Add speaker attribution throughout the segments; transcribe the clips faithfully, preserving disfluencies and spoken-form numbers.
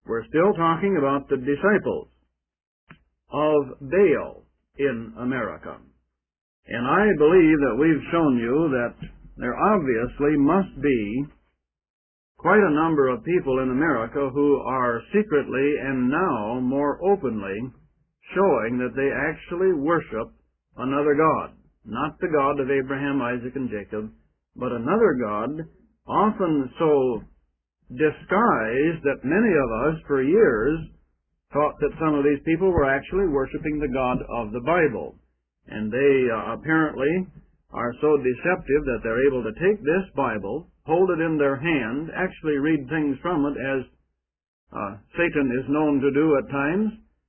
Speaker 1: We're still talking about the disciples of Baal in America. And I believe that we've shown you that there obviously must be quite a number of people in America who are secretly and now more openly showing that they actually worship another God. Not the God of Abraham, Isaac, and Jacob, but another God, often so disguised that many of us for years thought that some of these people were actually worshiping the God of the Bible. And they uh, apparently are so deceptive that they're able to take this Bible, hold it in their hand, actually read things from it as uh, Satan is known to do at times,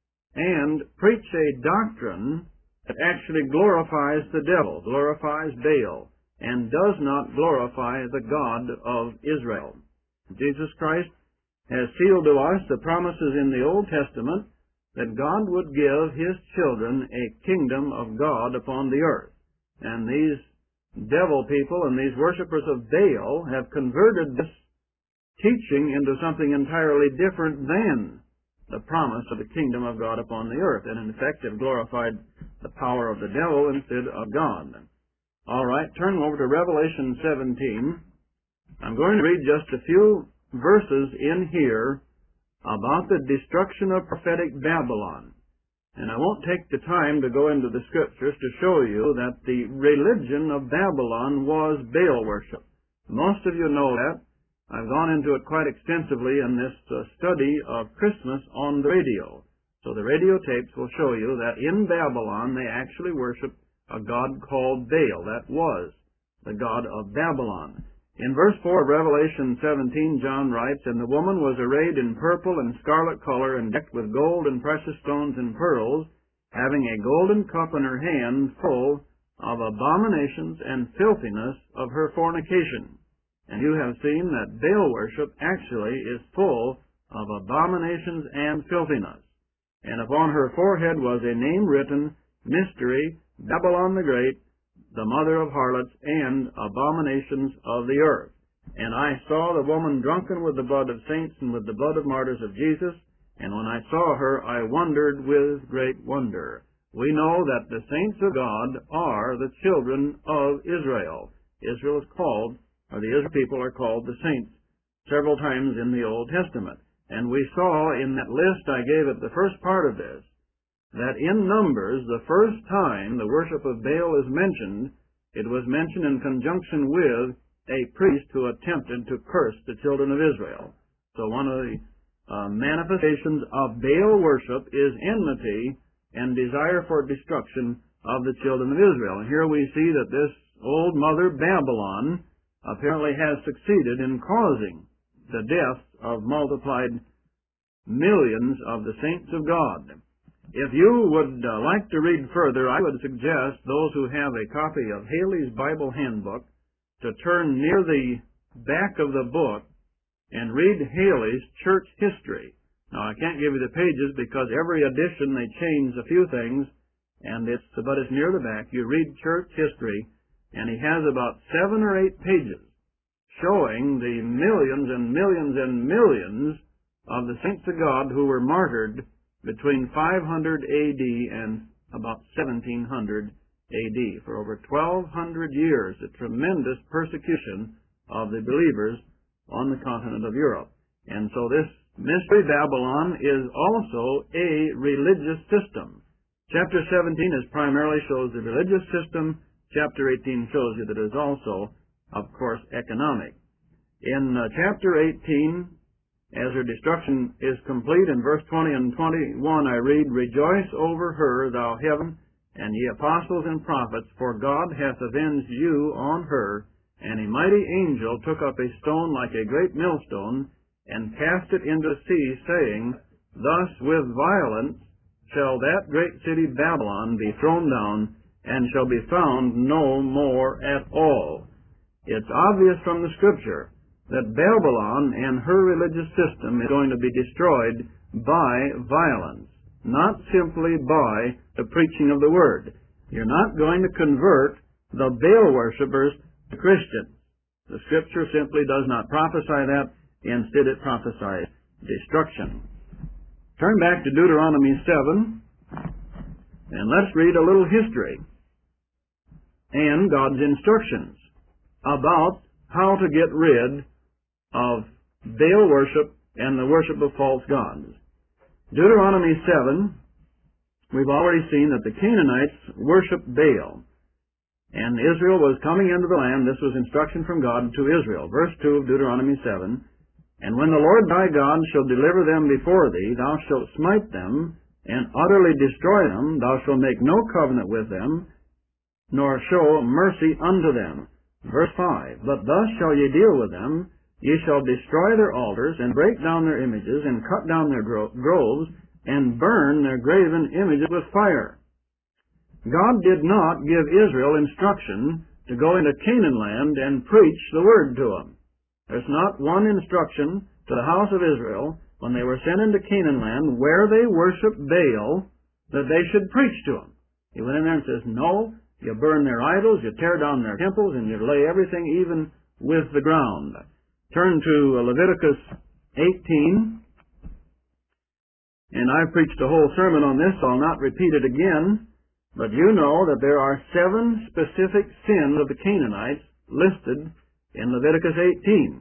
Speaker 1: and preach a doctrine that actually glorifies the devil, glorifies Baal, and does not glorify the God of Israel. Jesus Christ has sealed to us the promises in the Old Testament that God would give His children a kingdom of God upon the earth. And these devil people and these worshipers of Baal have converted this teaching into something entirely different than the promise of the kingdom of God upon the earth, and in effect have glorified the power of the devil instead of God. All right, turn over to Revelation seventeen. I'm going to read just a few verses in here about the destruction of prophetic Babylon. And I won't take the time to go into the Scriptures to show you that the religion of Babylon was Baal worship. Most of you know that. I've gone into it quite extensively in this uh, study of Christmas on the radio. So the radio tapes will show you that in Babylon they actually worshiped a god called Baal. That was the god of Babylon. In verse four of Revelation seventeen, John writes, "And the woman was arrayed in purple and scarlet color, and decked with gold and precious stones and pearls, having a golden cup in her hand full of abominations and filthiness of her fornication." And you have seen that Baal worship actually is full of abominations and filthiness. And upon her forehead was a name written, Mystery, Babylon the Great, the mother of harlots and abominations of the earth. And I saw the woman drunken with the blood of saints and with the blood of martyrs of Jesus. And when I saw her, I wondered with great wonder. We know that the saints of God are the children of Israel. Israel is called, or the Israel people are called the saints several times in the Old Testament. And we saw in that list I gave at the first part of this, that in Numbers, the first time the worship of Baal is mentioned, it was mentioned in conjunction with a priest who attempted to curse the children of Israel. So one of the uh, manifestations of Baal worship is enmity and desire for destruction of the children of Israel. And here we see that this old mother Babylon apparently has succeeded in causing the deaths of multiplied millions of the saints of God. If you would uh, like to read further, I would suggest those who have a copy of Haley's Bible Handbook to turn near the back of the book and read Haley's Church History. Now, I can't give you the pages because every edition they change a few things, and it's but it's near the back. You read Church History, and he has about seven or eight pages showing the millions and millions and millions of the saints of God who were martyred between five hundred A D and about seventeen hundred A D For over twelve hundred years, a tremendous persecution of the believers on the continent of Europe. And so this Mystery Babylon is also a religious system. Chapter seventeen is primarily shows the religious system. Chapter eighteen shows you that it is also, of course, economic. In uh, chapter eighteen, as her destruction is complete, in verse twenty and twenty-one I read, "Rejoice over her, thou heaven, and ye apostles and prophets, for God hath avenged you on her. And a mighty angel took up a stone like a great millstone, and cast it into the sea, saying, Thus with violence shall that great city Babylon be thrown down, and shall be found no more at all." It's obvious from the Scripture that Babylon and her religious system is going to be destroyed by violence, not simply by the preaching of the Word. You're not going to convert the Baal worshippers to Christians. The Scripture simply does not prophesy that. Instead, it prophesies destruction. Turn back to Deuteronomy seven, and let's read a little history and God's instructions about how to get rid of Baal worship and the worship of false gods. Deuteronomy seven, we've already seen that the Canaanites worshiped Baal, and Israel was coming into the land. This was instruction from God to Israel. Verse two of Deuteronomy seven, "And when the Lord thy God shall deliver them before thee, thou shalt smite them, and utterly destroy them. Thou shalt make no covenant with them, nor show mercy unto them." Verse five, "But thus shall ye deal with them. Ye shall destroy their altars, and break down their images, and cut down their gro groves, and burn their graven images with fire." God did not give Israel instruction to go into Canaan land and preach the word to them. There's not one instruction to the house of Israel when they were sent into Canaan land where they worshiped Baal that they should preach to them. He went in there and says, no, you burn their idols, you tear down their temples, and you lay everything even with the ground. Turn to Leviticus eighteen, and I've preached a whole sermon on this, so I'll not repeat it again, but you know that there are seven specific sins of the Canaanites listed in Leviticus eighteen.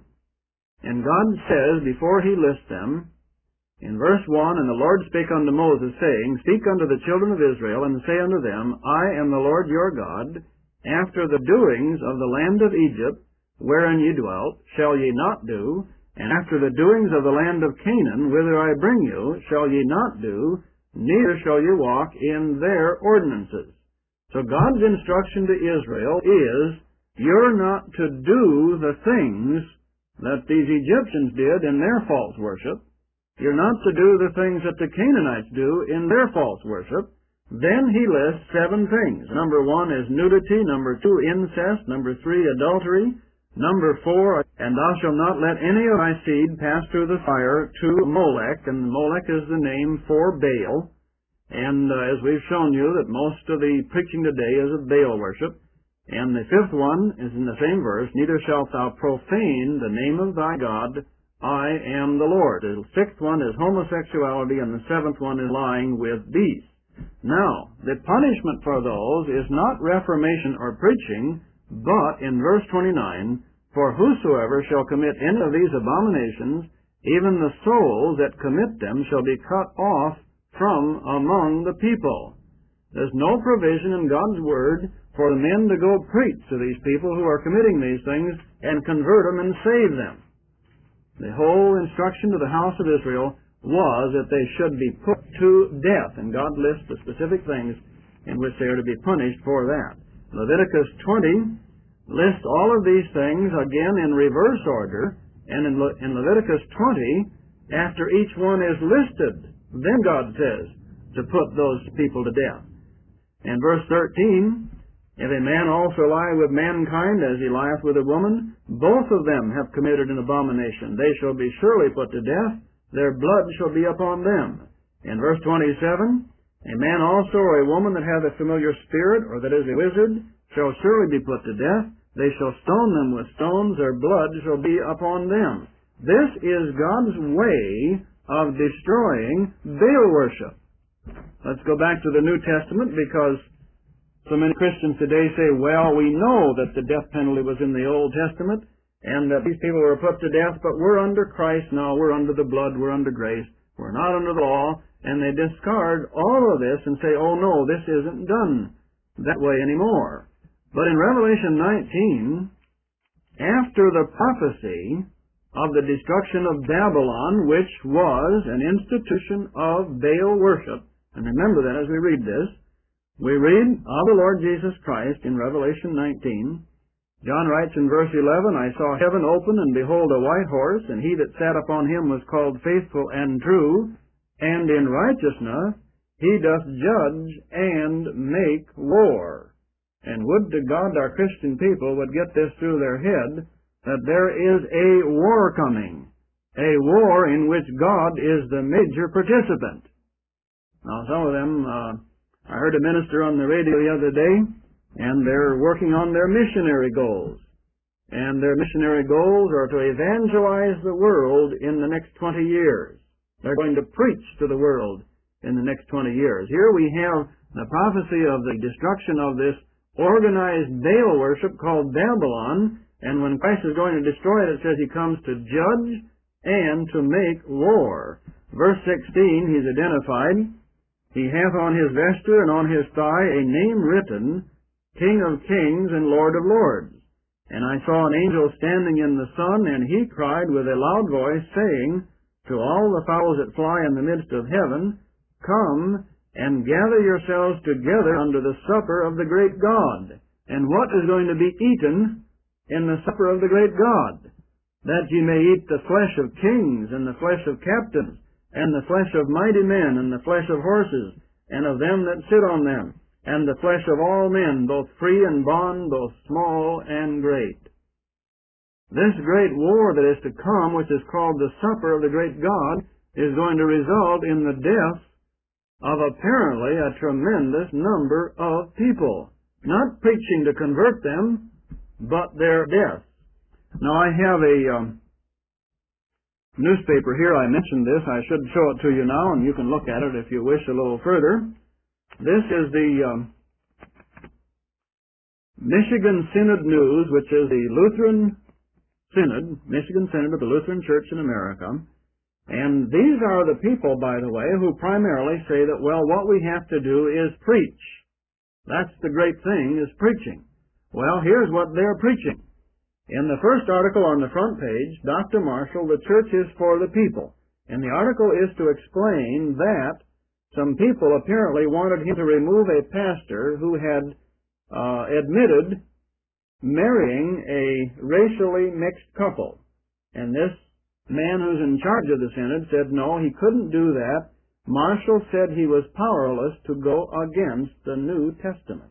Speaker 1: And God says, before He lists them, in verse one, "And the Lord spake unto Moses, saying, Speak unto the children of Israel, and say unto them, I am the Lord your God. After the doings of the land of Egypt, wherein ye dwelt, shall ye not do, and after the doings of the land of Canaan, whither I bring you, shall ye not do, neither shall ye walk in their ordinances." So God's instruction to Israel is, you're not to do the things that these Egyptians did in their false worship. You're not to do the things that the Canaanites do in their false worship. Then He lists seven things. Number one is nudity. Number two, incest. Number three, adultery. Number four, "And thou shalt not let any of thy seed pass through the fire to Molech," and Molech is the name for Baal. And uh, as we've shown you, that most of the preaching today is of Baal worship. And the fifth one is in the same verse, "Neither shalt thou profane the name of thy God. I am the Lord." The sixth one is homosexuality, and the seventh one is lying with beasts. Now, the punishment for those is not reformation or preaching, but in verse twenty-nine, "For whosoever shall commit any of these abominations, even the souls that commit them shall be cut off from among the people." There's no provision in God's Word for the men to go preach to these people who are committing these things and convert them and save them. The whole instruction to the house of Israel was that they should be put to death, and God lists the specific things in which they are to be punished for that. Leviticus twenty lists all of these things again in reverse order, and in, Le in Leviticus twenty, after each one is listed, then God says to put those people to death. In verse thirteen, "If a man also lie with mankind as he lieth with a woman, both of them have committed an abomination. They shall be surely put to death, their blood shall be upon them." In verse twenty-seven, "A man also or a woman that hath a familiar spirit, or that is a wizard, shall surely be put to death. They shall stone them with stones, their blood shall be upon them." This is God's way of destroying Baal worship. Let's go back to the New Testament, because so many Christians today say, well, we know that the death penalty was in the Old Testament, and that these people were put to death, but we're under Christ now, we're under the blood, we're under grace, we're not under the law, and they discard all of this and say, oh no, this isn't done that way anymore. But in Revelation nineteen, after the prophecy of the destruction of Babylon, which was an institution of Baal worship, and remember that as we read this, we read of the Lord Jesus Christ in Revelation nineteen. John writes in verse eleven, "I saw heaven open, and behold a white horse, and he that sat upon him was called Faithful and True, and in righteousness he doth judge and make war." And would to God our Christian people would get this through their head, that there is a war coming, a war in which God is the major participant. Now some of them, uh, I heard a minister on the radio the other day, and they're working on their missionary goals. and their missionary goals are to evangelize the world in the next twenty years. They're going to preach to the world in the next twenty years. Here we have the prophecy of the destruction of this organized Baal worship called Babylon, and when Christ is going to destroy it, it says he comes to judge and to make war. Verse sixteen, he's identified. He hath on his vesture and on his thigh a name written, King of Kings and Lord of Lords. And I saw an angel standing in the sun, and he cried with a loud voice, saying, to all the fowls that fly in the midst of heaven, Come and gather yourselves together unto the supper of the great God. And what is going to be eaten in the supper of the great God? That ye may eat the flesh of kings, and the flesh of captains, and the flesh of mighty men, and the flesh of horses, and of them that sit on them, and the flesh of all men, both free and bond, both small and great. This great war that is to come, which is called the supper of the great God, is going to result in the death of apparently a tremendous number of people. Not preaching to convert them, but their death. Now I have a um, newspaper here. I mentioned this. I should show it to you now, and you can look at it if you wish a little further. This is the um, Michigan Synod News, which is the Lutheran Synod, Michigan Synod of the Lutheran Church in America. And these are the people, by the way, who primarily say that, well, what we have to do is preach. That's the great thing, is preaching. Well, here's what they're preaching. In the first article on the front page, Doctor Marshall, the church is for the people. And the article is to explain that some people apparently wanted him to remove a pastor who had uh, admitted marrying a racially mixed couple. And this man who's in charge of the synod said no, he couldn't do that. Marshall said he was powerless to go against the New Testament.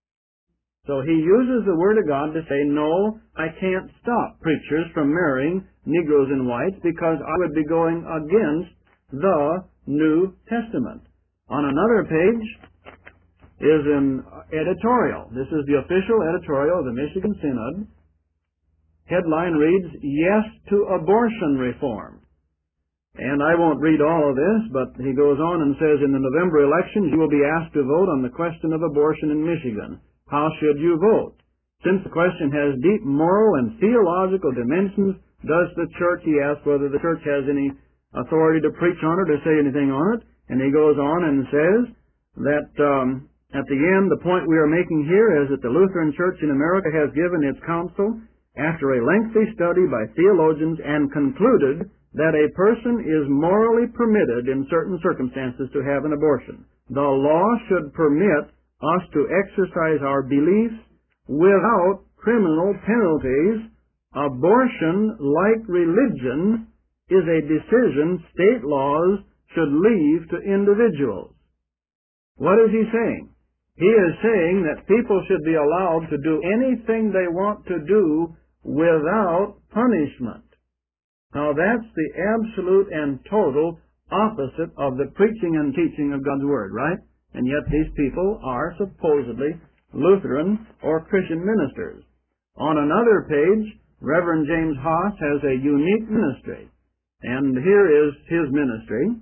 Speaker 1: So he uses the Word of God to say, no, I can't stop preachers from marrying Negroes and whites because I would be going against the New Testament. On another page is an editorial. This is the official editorial of the Michigan Synod. Headline reads, Yes to Abortion Reform. And I won't read all of this, but he goes on and says, in the November elections, you will be asked to vote on the question of abortion in Michigan. How should you vote? Since the question has deep moral and theological dimensions, does the church, he asks whether the church has any authority to preach on it or say anything on it. And he goes on and says that um, at the end, the point we are making here is that the Lutheran Church in America has given its counsel after a lengthy study by theologians and concluded that a person is morally permitted in certain circumstances to have an abortion. The law should permit us to exercise our beliefs without criminal penalties. Abortion, like religion, is a decision state laws should leave to individuals. What is he saying? He is saying that people should be allowed to do anything they want to do without punishment. Now that's the absolute and total opposite of the preaching and teaching of God's Word, right? And yet these people are supposedly Lutheran or Christian ministers. On another page, Reverend James Haas has a unique ministry. And here is his ministry.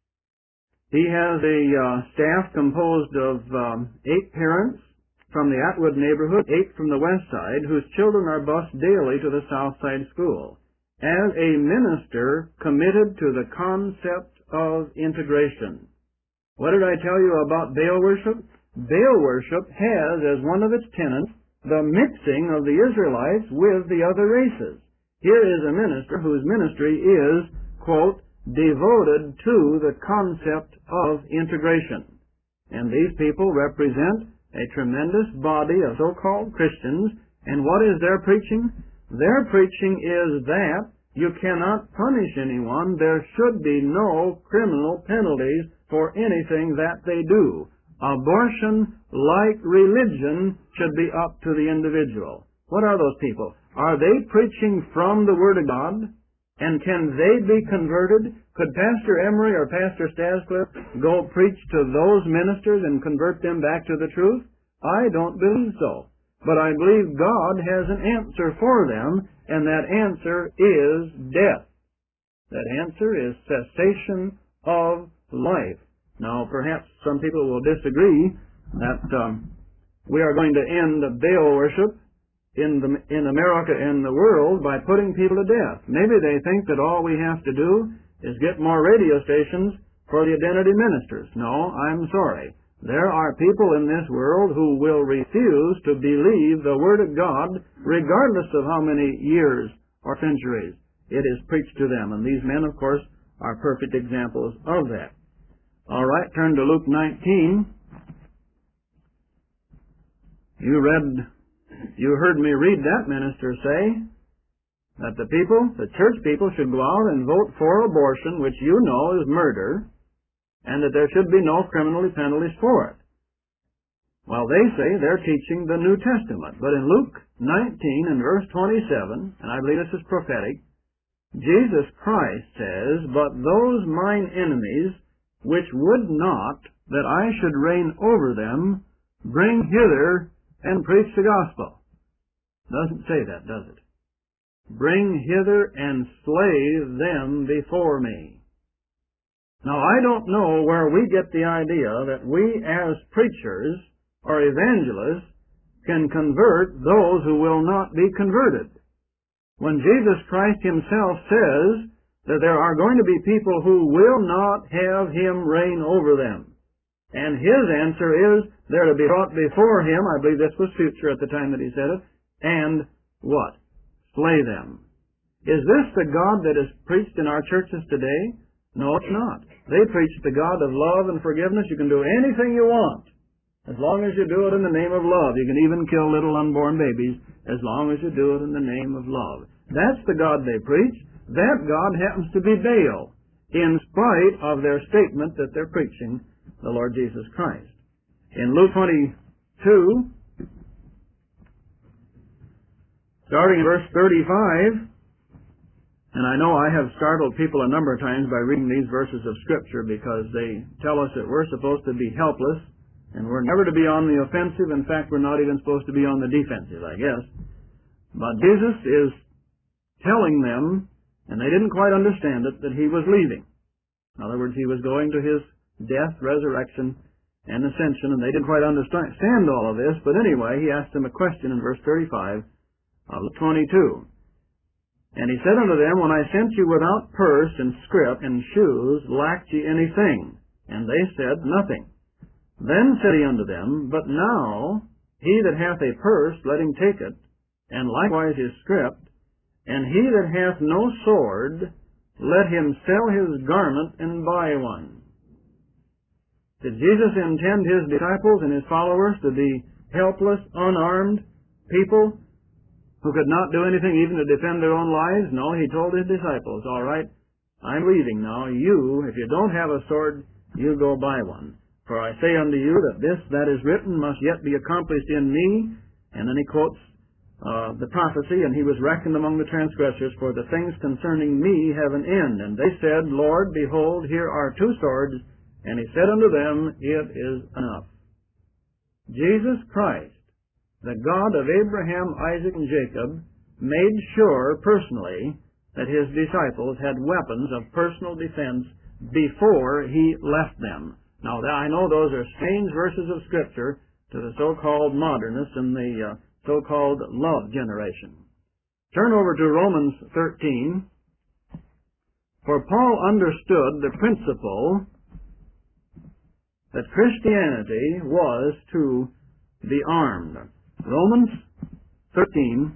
Speaker 1: He has a uh, staff composed of um, eight parents from the Atwood neighborhood, eight from the west side, whose children are bused daily to the south side school. As a minister committed to the concept of integration. What did I tell you about Baal worship? Baal worship has as one of its tenets the mixing of the Israelites with the other races. Here is a minister whose ministry is, quote, devoted to the concept of integration. And these people represent a tremendous body of so-called Christians. And what is their preaching? Their preaching is that you cannot punish anyone. There should be no criminal penalties for anything that they do. Abortion, like religion, should be up to the individual. What are those people? Are they preaching from the Word of God? And can they be converted? Could Pastor Emery or Pastor Stascliffe go preach to those ministers and convert them back to the truth? I don't believe so. but I believe God has an answer for them, and that answer is death. That answer is cessation of life. Now, perhaps some people will disagree that um, we are going to end Baal worship in, the, in America and the world by putting people to death. Maybe they think that all we have to do is get more radio stations for the identity ministers. No, I'm sorry. There are people in this world who will refuse to believe the Word of God regardless of how many years or centuries it is preached to them. And these men, of course, are perfect examples of that. All right, turn to Luke nineteen. You read, you heard me read that minister say that the people, the church people, should go out and vote for abortion, which you know is murder, and that there should be no criminal penalties for it. Well, they say they're teaching the New Testament. But in Luke nineteen and verse twenty-seven, and I believe this is prophetic, Jesus Christ says, "But those mine enemies, which would not that I should reign over them, bring hither and preach the gospel." Doesn't say that, does it? Bring hither and slay them before me. Now, I don't know where we get the idea that we as preachers or evangelists can convert those who will not be converted. When Jesus Christ himself says that there are going to be people who will not have him reign over them. And his answer is they're to be brought before him, I believe this was future at the time that he said it, and what? Slay them. Is this the God that is preached in our churches today? No, it's not. They preach the God of love and forgiveness. You can do anything you want, as long as you do it in the name of love. You can even kill little unborn babies, as long as you do it in the name of love. That's the God they preach. That God happens to be Baal, in spite of their statement that they're preaching the Lord Jesus Christ. In Luke twenty-two, starting in verse thirty-five, and I know I have startled people a number of times by reading these verses of Scripture because they tell us that we're supposed to be helpless and we're never to be on the offensive. In fact, we're not even supposed to be on the defensive, I guess. But Jesus is telling them, and they didn't quite understand it, that he was leaving. In other words, he was going to his death, resurrection, and ascension, and they didn't quite understand all of this. But anyway, he asked them a question in verse thirty-five of twenty-two. And he said unto them, When I sent you without purse and scrip and shoes, lacked ye anything? And they said, Nothing. Then said he unto them, But now he that hath a purse, let him take it, and likewise his scrip, and he that hath no sword, let him sell his garment and buy one. Did Jesus intend his disciples and his followers to be helpless, unarmed people who could not do anything even to defend their own lives? No, he told his disciples, all right, I'm leaving now. You, if you don't have a sword, you go buy one. For I say unto you that this that is written must yet be accomplished in me. And then he quotes uh, the prophecy, and he was reckoned among the transgressors, for the things concerning me have an end. And they said, Lord, behold, here are two swords. And he said unto them, It is enough. Jesus Christ, the God of Abraham, Isaac, and Jacob, made sure personally that his disciples had weapons of personal defense before he left them. Now, I know those are strange verses of Scripture to the so-called modernists and the uh, so-called love generation. Turn over to Romans thirteen. For Paul understood the principle that Christianity was to be armed. Romans thirteen,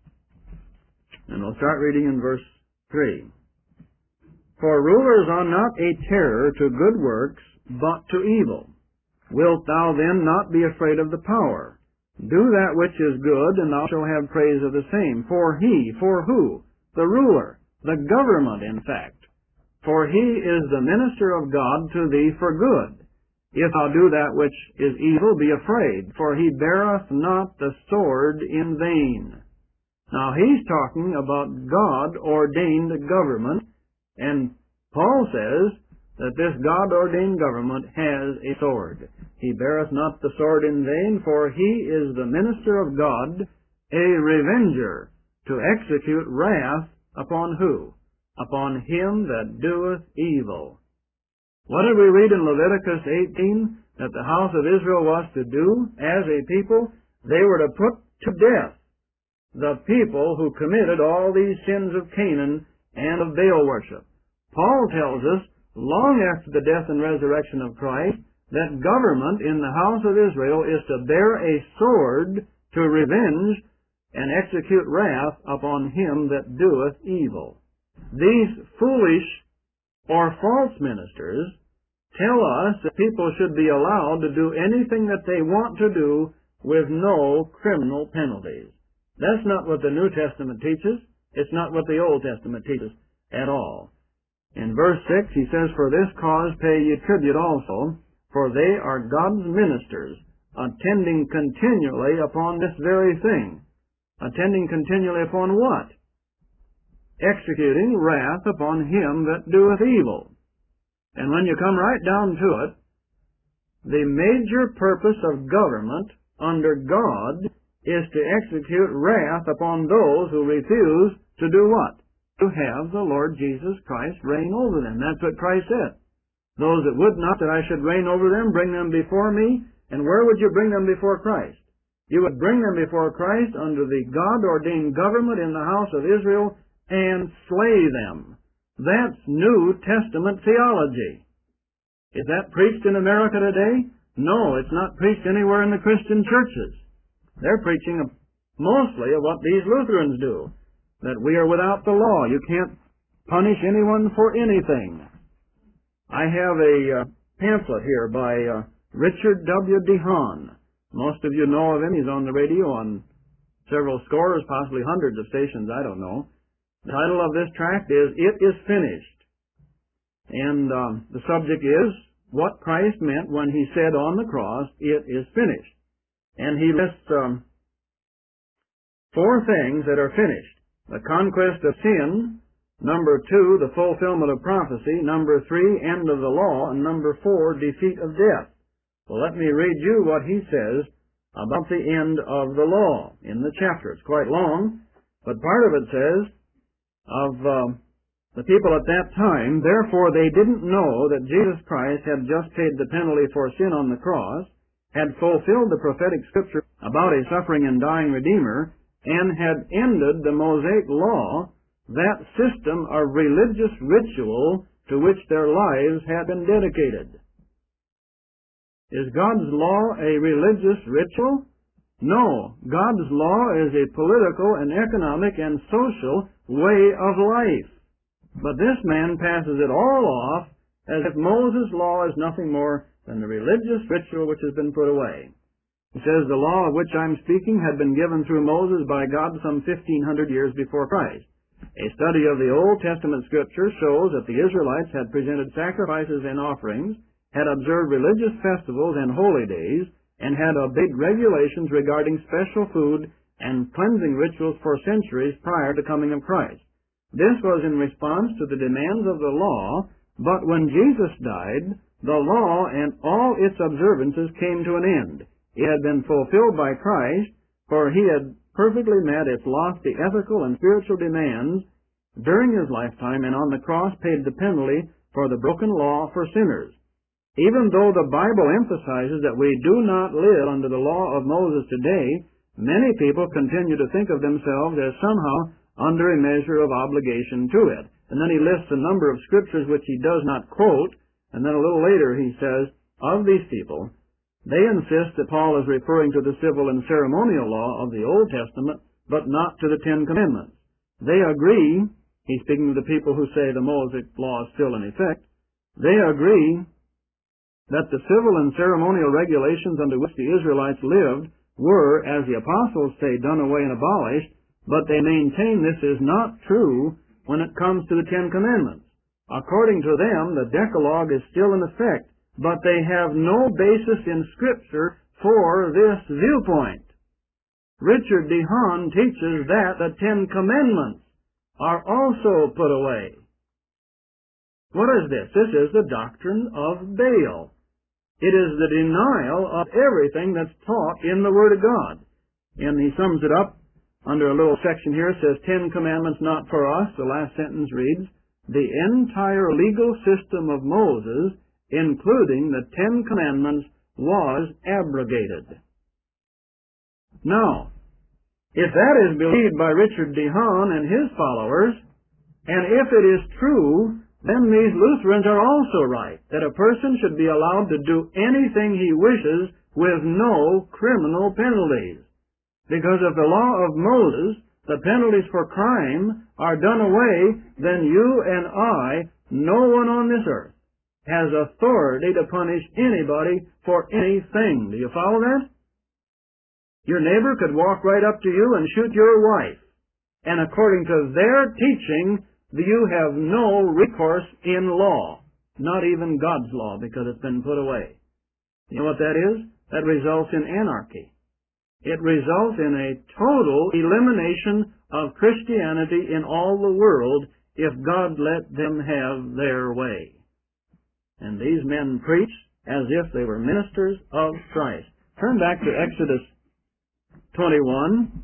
Speaker 1: and we'll start reading in verse three. For rulers are not a terror to good works, but to evil. Wilt thou then not be afraid of the power? Do that which is good, and thou shalt have praise of the same. For he, for who? The ruler, the government, in fact. For he is the minister of God to thee for good. If thou do that which is evil, be afraid, for he beareth not the sword in vain. Now, he's talking about God-ordained government, and Paul says that this God-ordained government has a sword. He beareth not the sword in vain, for he is the minister of God, a revenger, to execute wrath upon who? Upon him that doeth evil. What did we read in Leviticus eighteen that the house of Israel was to do as a people? They were to put to death the people who committed all these sins of Canaan and of Baal worship. Paul tells us, long after the death and resurrection of Christ, that government in the house of Israel is to bear a sword to revenge and execute wrath upon him that doeth evil. These foolish or false ministers tell us that people should be allowed to do anything that they want to do with no criminal penalties. That's not what the New Testament teaches. It's not what the Old Testament teaches at all. In verse six, he says, For this cause pay ye tribute also, for they are God's ministers, attending continually upon this very thing. Attending continually upon what? Executing wrath upon him that doeth evil. And when you come right down to it, the major purpose of government under God is to execute wrath upon those who refuse to do what? To have the Lord Jesus Christ reign over them. That's what Christ said. Those that would not that I should reign over them, bring them before me. And where would you bring them before Christ? You would bring them before Christ under the God-ordained government in the house of Israel and slay them. That's New Testament theology. Is that preached in America today? No, it's not preached anywhere in the Christian churches. They're preaching mostly of what these Lutherans do, that we are without the law. You can't punish anyone for anything. I have a uh, pamphlet here by uh, Richard W. DeHaan. Most of you know of him. He's on the radio on several scores, possibly hundreds of stations, I don't know. The title of this tract is, It is Finished. And um, the subject is, what Christ meant when he said on the cross, It is finished. And he lists um, four things that are finished. The conquest of sin. Number two, the fulfillment of prophecy. Number three, end of the law. And number four, defeat of death. Well, let me read you what he says about the end of the law in the chapter. It's quite long, but part of it says, of uh, the people at that time, therefore they didn't know that Jesus Christ had just paid the penalty for sin on the cross, had fulfilled the prophetic scripture about a suffering and dying Redeemer, and had ended the Mosaic law, that system of religious ritual to which their lives had been dedicated. Is God's law a religious ritual? No. God's law is a political and economic and social way of life. But this man passes it all off as if Moses' law is nothing more than the religious ritual which has been put away. He says the law of which I'm speaking had been given through Moses by God some fifteen hundred years before Christ. A study of the Old Testament Scripture shows that the Israelites had presented sacrifices and offerings, had observed religious festivals and holy days, and had obeyed regulations regarding special food and cleansing rituals for centuries prior to the coming of Christ. This was in response to the demands of the law, but when Jesus died, the law and all its observances came to an end. It had been fulfilled by Christ, for he had perfectly met its lofty ethical and spiritual demands during his lifetime, and on the cross paid the penalty for the broken law for sinners. Even though the Bible emphasizes that we do not live under the law of Moses today, many people continue to think of themselves as somehow under a measure of obligation to it. And then he lists a number of scriptures which he does not quote, and then a little later he says, of these people, they insist that Paul is referring to the civil and ceremonial law of the Old Testament, but not to the Ten Commandments. They agree, he's speaking to the people who say the Mosaic law is still in effect, they agree that the civil and ceremonial regulations under which the Israelites lived were, as the apostles say, done away and abolished, but they maintain this is not true when it comes to the Ten Commandments. According to them, the Decalogue is still in effect, but they have no basis in Scripture for this viewpoint. Richard DeHaan teaches that the Ten Commandments are also put away. What is this? This is the doctrine of Baal. It is the denial of everything that's taught in the Word of God. And he sums it up under a little section here. It says, Ten Commandments not for us. The last sentence reads, the entire legal system of Moses, including the Ten Commandments, was abrogated. Now, if that is believed by Richard D. Hahn and his followers, and if it is true, then these Lutherans are also right, that a person should be allowed to do anything he wishes with no criminal penalties. Because if the law of Moses, the penalties for crime, are done away, then you and I, no one on this earth, has authority to punish anybody for anything. Do you follow that? Your neighbor could walk right up to you and shoot your wife. And according to their teaching, you have no recourse in law. Not even God's law, because it's been put away. You know what that is? That results in anarchy. It results in a total elimination of Christianity in all the world if God let them have their way. And these men preach as if they were ministers of Christ. Turn back to Exodus twenty-one.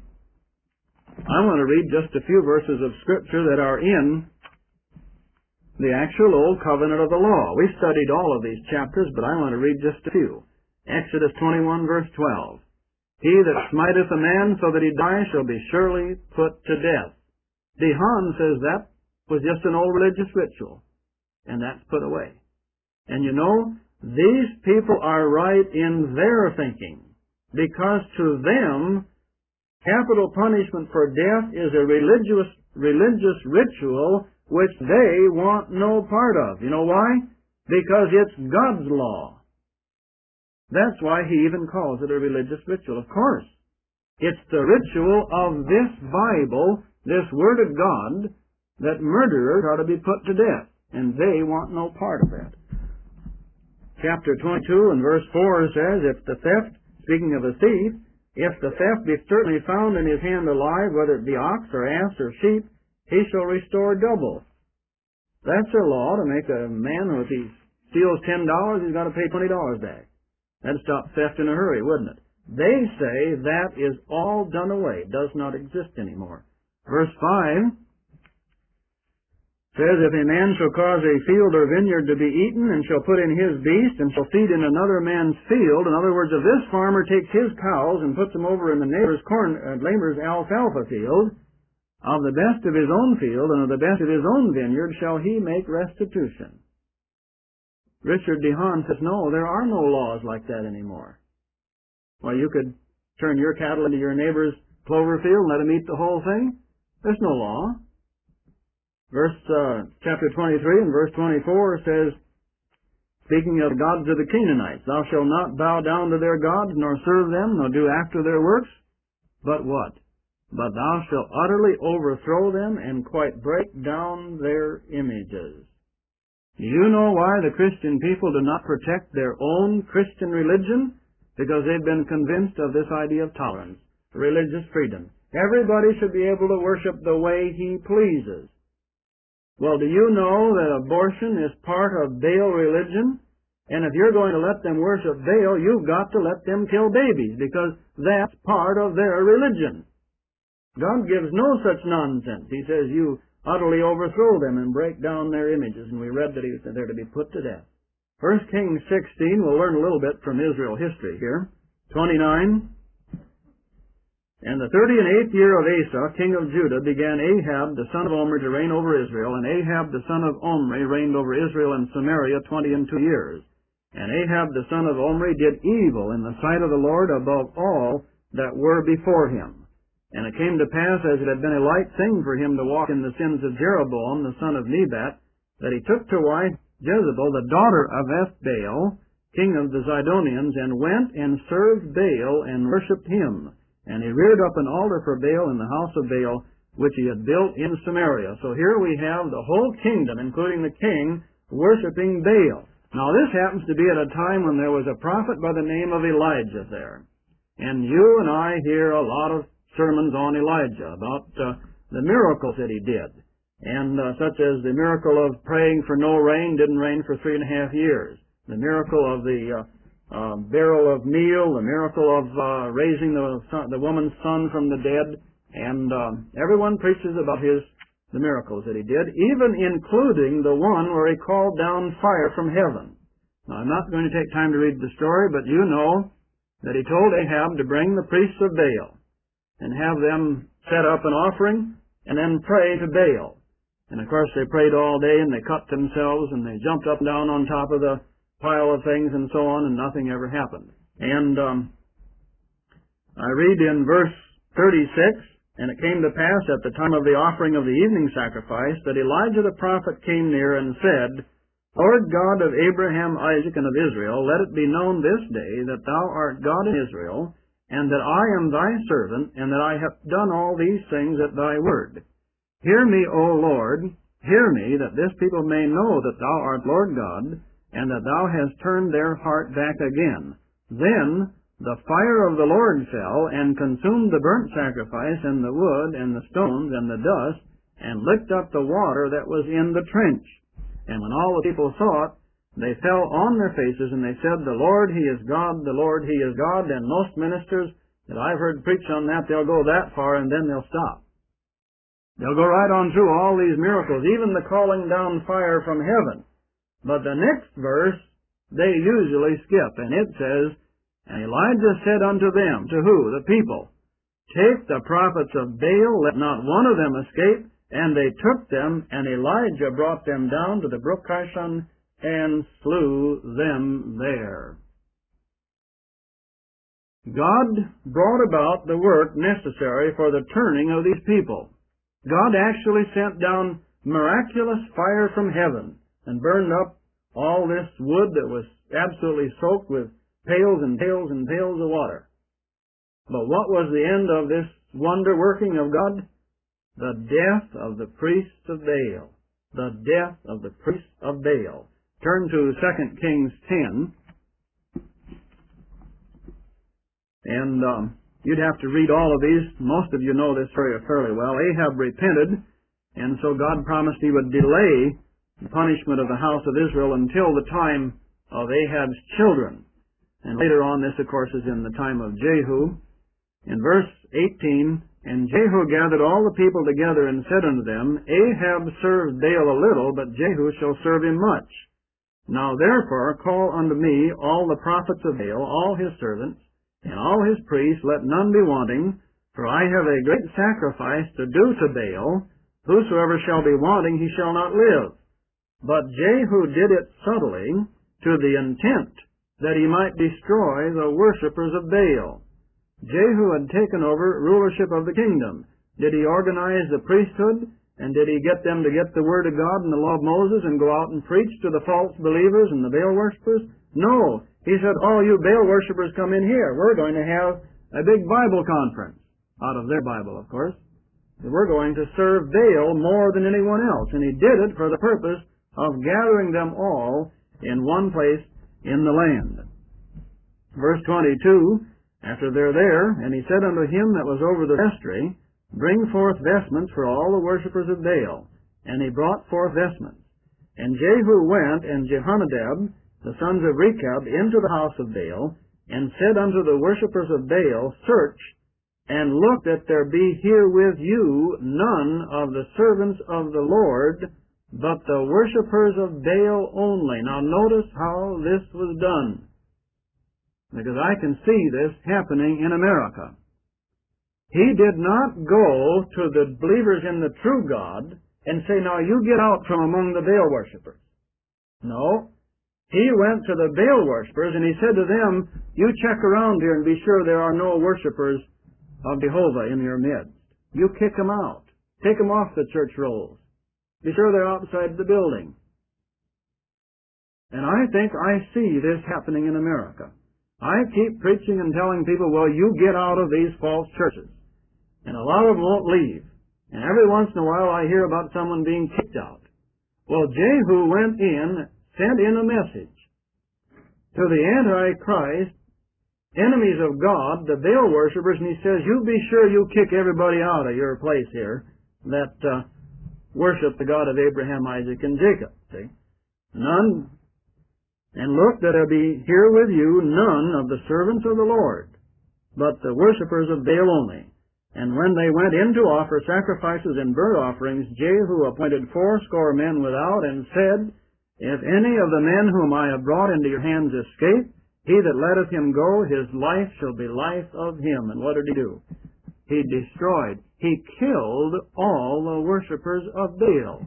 Speaker 1: I want to read just a few verses of Scripture that are in the actual Old Covenant of the Law. We studied all of these chapters, but I want to read just a few. Exodus twenty-one, verse twelve. He that smiteth a man so that he die shall be surely put to death. D. Hahn says that was just an old religious ritual, and that's put away. And you know, these people are right in their thinking, because to them, capital punishment for death is a religious, religious ritual which they want no part of. You know why? Because it's God's law. That's why he even calls it a religious ritual. Of course, it's the ritual of this Bible, this Word of God, that murderers are to be put to death, and they want no part of that. Chapter twenty-two and verse four says, if the theft, speaking of a thief, if the theft be certainly found in his hand alive, whether it be ox or ass or sheep, he shall restore double. That's their law, to make a man who, if he steals ten dollars, he's got to pay twenty dollars back. That'd stop theft in a hurry, wouldn't it? They say that is all done away, does not exist anymore. Verse five says, if a man shall cause a field or vineyard to be eaten, and shall put in his beast, and shall feed in another man's field, in other words, if this farmer takes his cows and puts them over in the neighbor's corn, uh, neighbor's alfalfa field, of the best of his own field and of the best of his own vineyard shall he make restitution. Richard D. Hahn says, no, there are no laws like that anymore. Well, you could turn your cattle into your neighbor's clover field and let him eat the whole thing. There's no law. Verse, uh, chapter twenty-three and verse twenty-four says, speaking of the gods of the Canaanites, thou shalt not bow down to their gods, nor serve them, nor do after their works, but what? But thou shalt utterly overthrow them and quite break down their images. Do you know why the Christian people do not protect their own Christian religion? Because they've been convinced of this idea of tolerance, religious freedom. Everybody should be able to worship the way he pleases. Well, do you know that abortion is part of Baal religion? And if you're going to let them worship Baal, you've got to let them kill babies, because that's part of their religion. God gives no such nonsense. He says you utterly overthrow them and break down their images. And we read that he said they're to be put to death. First Kings sixteen, we'll learn a little bit from Israel history here. twenty-nine. And the thirty and eighth year of Asa, king of Judah, began Ahab the son of Omri to reign over Israel. And Ahab the son of Omri reigned over Israel and Samaria twenty and two years. And Ahab the son of Omri did evil in the sight of the Lord above all that were before him. And it came to pass, as it had been a light thing for him to walk in the sins of Jeroboam the son of Nebat, that he took to wife Jezebel, the daughter of Ethbaal, king of the Zidonians, and went and served Baal and worshipped him. And he reared up an altar for Baal in the house of Baal, which he had built in Samaria. So here we have the whole kingdom, including the king, worshipping Baal. Now this happens to be at a time when there was a prophet by the name of Elijah there. And you and I hear a lot of sermons on Elijah, about uh, the miracles that he did. And uh, such as the miracle of praying for no rain, didn't rain for three and a half years. The miracle of the uh, uh, barrel of meal, the miracle of uh, raising the, son, the woman's son from the dead, and uh, everyone preaches about his the miracles that he did, even including the one where he called down fire from heaven. Now, I'm not going to take time to read the story, but you know that he told Ahab to bring the priests of Baal and have them set up an offering and then pray to Baal. And, of course, they prayed all day, and they cut themselves, and they jumped up and down on top of the pile of things and so on, and nothing ever happened. And um, I read in verse thirty-six, "And it came to pass at the time of the offering of the evening sacrifice that Elijah the prophet came near and said, Lord God of Abraham, Isaac, and of Israel, let it be known this day that thou art God in Israel, and that I am thy servant, and that I have done all these things at thy word. Hear me, O Lord, hear me, that this people may know that thou art Lord God, and that thou hast turned their heart back again. Then the fire of the Lord fell, and consumed the burnt sacrifice, and the wood, and the stones, and the dust, and licked up the water that was in the trench. And when all the people saw it, they fell on their faces, and they said, The Lord, He is God, the Lord, He is God. And most ministers that I've heard preach on that, they'll go that far, and then they'll stop. They'll go right on through all these miracles, even the calling down fire from heaven. But the next verse, they usually skip, and it says, And Elijah said unto them, to who? The people, Take the prophets of Baal, let not one of them escape. And they took them, and Elijah brought them down to the brook Kishon, and slew them there. God brought about the work necessary for the turning of these people. God actually sent down miraculous fire from heaven and burned up all this wood that was absolutely soaked with pails and pails and pails of water. But what was the end of this wonder working of God? The death of the priests of Baal. The death of the priests of Baal. Turn to Second Kings ten. And um, you'd have to read all of these. Most of you know this story fairly well. Ahab repented, and so God promised He would delay the punishment of the house of Israel until the time of Ahab's children. And later on, this, of course, is in the time of Jehu. In verse eighteen, And Jehu gathered all the people together and said unto them, Ahab served Baal a little, but Jehu shall serve him much. Now therefore call unto me all the prophets of Baal, all his servants, and all his priests, let none be wanting, for I have a great sacrifice to do to Baal. Whosoever shall be wanting, he shall not live. But Jehu did it subtly, to the intent that he might destroy the worshippers of Baal. Jehu had taken over rulership of the kingdom. Did he organize the priesthood? And did he get them to get the word of God and the law of Moses and go out and preach to the false believers and the Baal worshippers? No. He said, all you Baal worshippers come in here. We're going to have a big Bible conference. Out of their Bible, of course. We're going to serve Baal more than anyone else. And he did it for the purpose of gathering them all in one place in the land. Verse twenty-two, After they're there, and he said unto him that was over the vestry, Bring forth vestments for all the worshippers of Baal. And he brought forth vestments. And Jehu went, and Jehonadab, the sons of Rechab, into the house of Baal, and said unto the worshippers of Baal, Search, and look that there be here with you none of the servants of the Lord, but the worshippers of Baal only. Now notice how this was done, because I can see this happening in America. He did not go to the believers in the true God and say, now you get out from among the Baal worshippers. No. He went to the Baal worshippers and he said to them, you check around here and be sure there are no worshippers of Jehovah in your midst. You kick them out. Take them off the church rolls. Be sure they're outside the building. And I think I see this happening in America. I keep preaching and telling people, well, you get out of these false churches. And a lot of them won't leave. And every once in a while I hear about someone being kicked out. Well, Jehu went in, sent in a message to the Antichrist, enemies of God, the Baal worshippers, and he says, you be sure you kick everybody out of your place here that uh, worship the God of Abraham, Isaac, and Jacob. See? None. And look, that there be here with you none of the servants of the Lord, but the worshippers of Baal only. And when they went in to offer sacrifices and burnt offerings, Jehu appointed fourscore men without, and said, If any of the men whom I have brought into your hands escape, he that letteth him go, his life shall be life of him. And what did he do? He destroyed, he killed all the worshippers of Baal.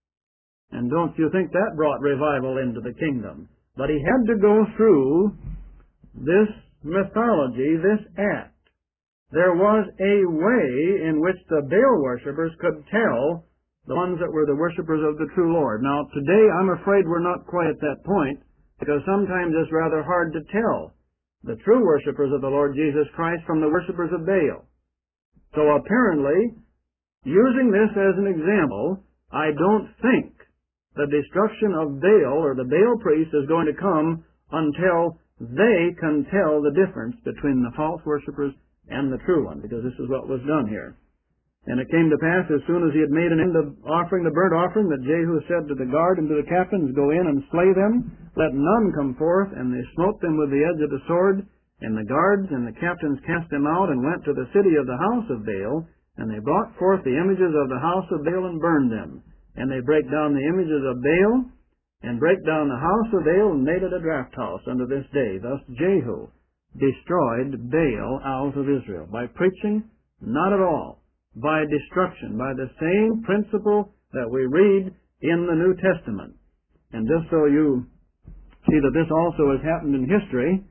Speaker 1: And don't you think that brought revival into the kingdom? But he had to go through this mythology, this act. There was a way in which the Baal worshippers could tell the ones that were the worshippers of the true Lord. Now, today, I'm afraid we're not quite at that point, because sometimes it's rather hard to tell the true worshippers of the Lord Jesus Christ from the worshippers of Baal. So apparently, using this as an example, I don't think the destruction of Baal or the Baal priest is going to come until they can tell the difference between the false worshippers and the true one, because this is what was done here. And it came to pass, as soon as he had made an end of offering the burnt offering, that Jehu said to the guard and to the captains, Go in and slay them, let none come forth. And they smote them with the edge of the sword. And the guards and the captains cast them out, and went to the city of the house of Baal. And they brought forth the images of the house of Baal, and burned them. And they brake down the images of Baal, and brake down the house of Baal, and made it a draught house unto this day. Thus Jehu destroyed Baal out of Israel. By preaching? Not at all. By destruction, by the same principle that we read in the New Testament. And just so you see that this also has happened in history,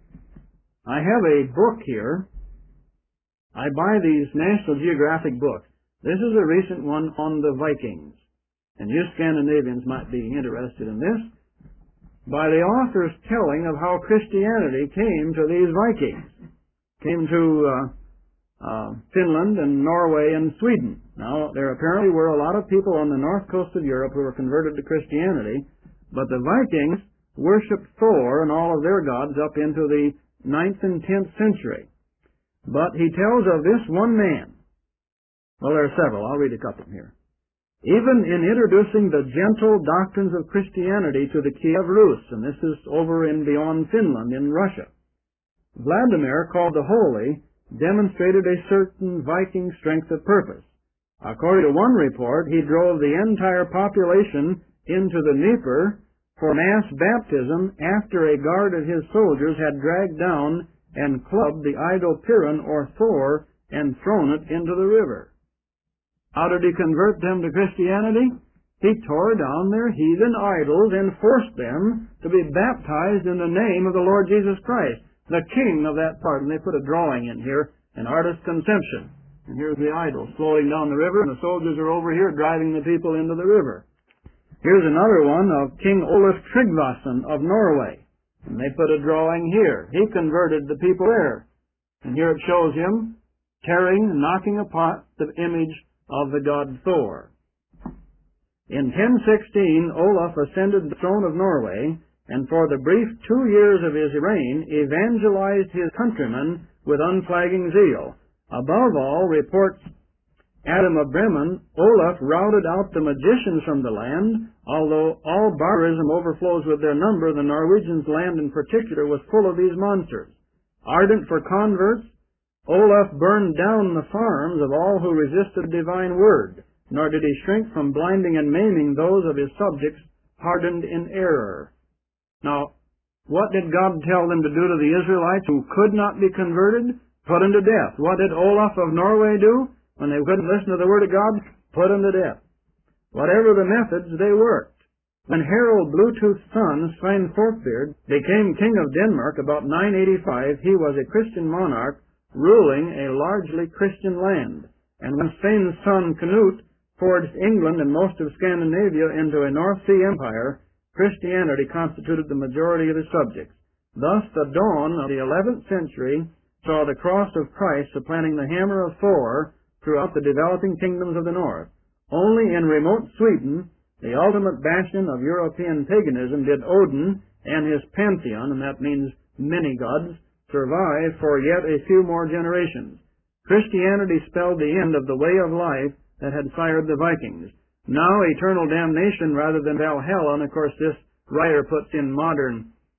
Speaker 1: I have a book here. I buy these National Geographic books. This is a recent one on the Vikings. And you Scandinavians might be interested in this, by the author's telling of how Christianity came to these Vikings, came to uh, uh, Finland and Norway and Sweden. Now, there apparently were a lot of people on the north coast of Europe who were converted to Christianity, but the Vikings worshipped Thor and all of their gods up into the ninth and tenth century. But he tells of this one man. Well, there are several. I'll read a couple here. Even in introducing the gentle doctrines of Christianity to the Kiev Rus, and this is over and beyond Finland in Russia, Vladimir, called the Holy, demonstrated a certain Viking strength of purpose. According to one report, he drove the entire population into the Dnieper for mass baptism after a guard of his soldiers had dragged down and clubbed the idol Piran or Thor and thrown it into the river. How did he convert them to Christianity? He tore down their heathen idols and forced them to be baptized in the name of the Lord Jesus Christ, the king of that part. And they put a drawing in here, an artist's conception. And here's the idol floating down the river, and the soldiers are over here driving the people into the river. Here's another one of King Olaf Tryggvason of Norway. And they put a drawing here. He converted the people there. And here it shows him tearing and knocking apart the image of the god Thor. In ten sixteen, Olaf ascended the throne of Norway, and for the brief two years of his reign, evangelized his countrymen with unflagging zeal. Above all, reports Adam of Bremen, Olaf routed out the magicians from the land. Although all barbarism overflows with their number, the Norwegians' land in particular was full of these monsters. Ardent for converts, Olaf burned down the farms of all who resisted the divine word, nor did he shrink from blinding and maiming those of his subjects hardened in error. Now, what did God tell them to do to the Israelites who could not be converted? Put them to death. What did Olaf of Norway do when they couldn't listen to the word of God? Put them to death. Whatever the methods, they worked. When Harald Bluetooth's son, Svein Forkbeard, became king of Denmark about nine eighty-five, he was a Christian monarch ruling a largely Christian land. And when Svein's son Canute forged England and most of Scandinavia into a North Sea empire, Christianity constituted the majority of his subjects. Thus, the dawn of the eleventh century saw the cross of Christ supplanting the hammer of Thor throughout the developing kingdoms of the north. Only in remote Sweden, the ultimate bastion of European paganism, did Odin and his pantheon, and that means many gods, survive for yet a few more generations. Christianity spelled the end of the way of life that had fired the Vikings. Now eternal damnation rather than Valhalla, and of course this writer puts in modern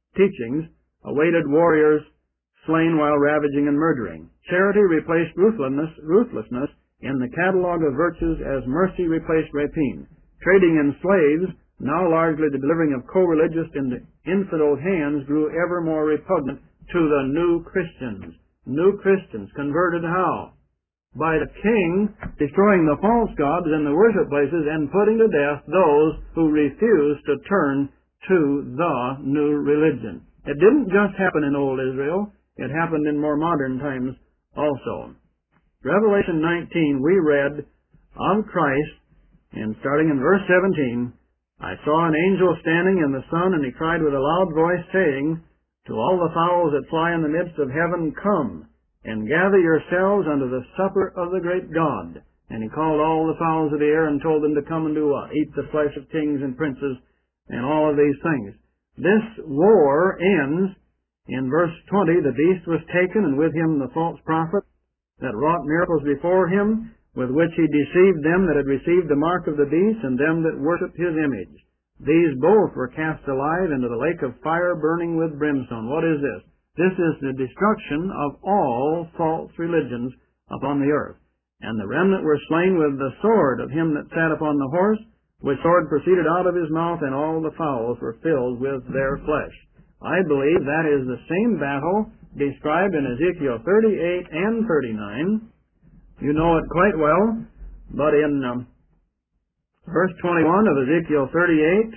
Speaker 1: teachings awaited warriors slain while ravaging and murdering. Charity replaced ruthlessness, ruthlessness in the catalog of virtues as mercy replaced rapine. Trading in slaves, now largely the delivering of co-religious into infidel hands, grew ever more repugnant to the new Christians. New Christians converted how? By the king destroying the false gods in the worship places and putting to death those who refused to turn to the new religion. It didn't just happen in old Israel. It happened in more modern times also. Revelation nineteen, we read of Christ, and starting in verse seventeen, I saw an angel standing in the sun, and he cried with a loud voice, saying, to all the fowls that fly in the midst of heaven, come, and gather yourselves unto the supper of the great God. And he called all the fowls of the air and told them to come and do what? Eat the flesh of kings and princes and all of these things. This war ends in verse twenty. The beast was taken, and with him the false prophet that wrought miracles before him, with which he deceived them that had received the mark of the beast and them that worshipped his image. These both were cast alive into the lake of fire burning with brimstone. What is this? This is the destruction of all false religions upon the earth. And the remnant were slain with the sword of him that sat upon the horse, which sword proceeded out of his mouth, and all the fowls were filled with their flesh. I believe that is the same battle described in Ezekiel thirty-eight and thirty-nine. You know it quite well, but in um, verse twenty-one of Ezekiel thirty-eight,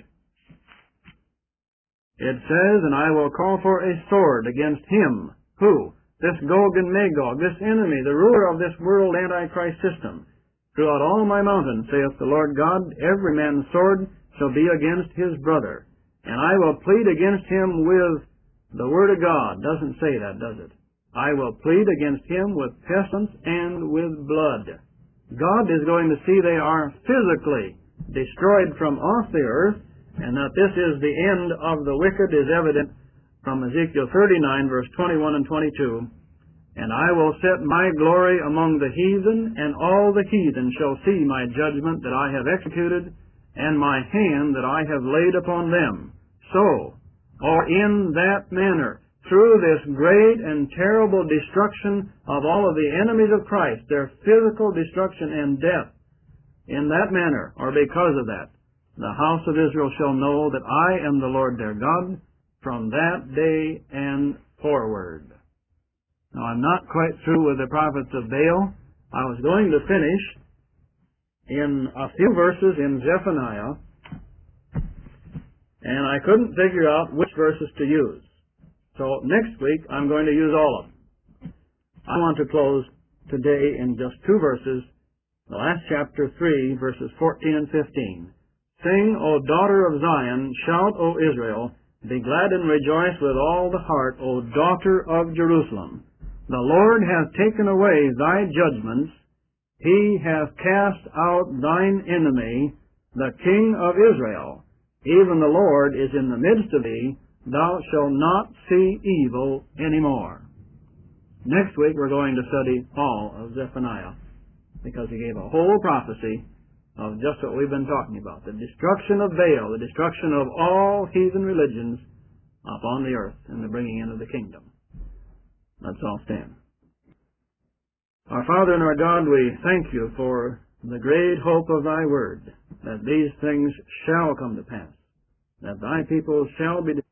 Speaker 1: it says, and I will call for a sword against him. Who? This Gog and Magog, this enemy, the ruler of this world Antichrist system. Throughout all my mountains, saith the Lord God, every man's sword shall be against his brother. And I will plead against him with the word of God. Doesn't say that, does it? I will plead against him with pestilence and with blood. God is going to see they are physically destroyed from off the earth, and that this is the end of the wicked is evident from Ezekiel thirty-nine, verse twenty-one and twenty-two. And I will set my glory among the heathen, and all the heathen shall see my judgment that I have executed, and my hand that I have laid upon them. So, or in that manner, through this great and terrible destruction of all of the enemies of Christ, their physical destruction and death, in that manner, or because of that, the house of Israel shall know that I am the Lord their God from that day and forward. Now, I'm not quite through with the prophets of Baal. I was going to finish in a few verses in Zephaniah, and I couldn't figure out which verses to use. So next week, I'm going to use all of them. I want to close today in just two verses, the last chapter three, verses fourteen and fifteen. Sing, O daughter of Zion, shout, O Israel, be glad and rejoice with all the heart, O daughter of Jerusalem. The Lord hath taken away thy judgments, he hath cast out thine enemy, the King of Israel. Even the Lord is in the midst of thee, thou shalt not see evil any more. Next week we're going to study all of Zephaniah, because he gave a whole prophecy of just what we've been talking about, the destruction of Baal, the destruction of all heathen religions upon the earth, and the bringing in of the kingdom. Let's all stand. Our Father and our God, we thank you for the great hope of thy word, that these things shall come to pass, that thy people shall be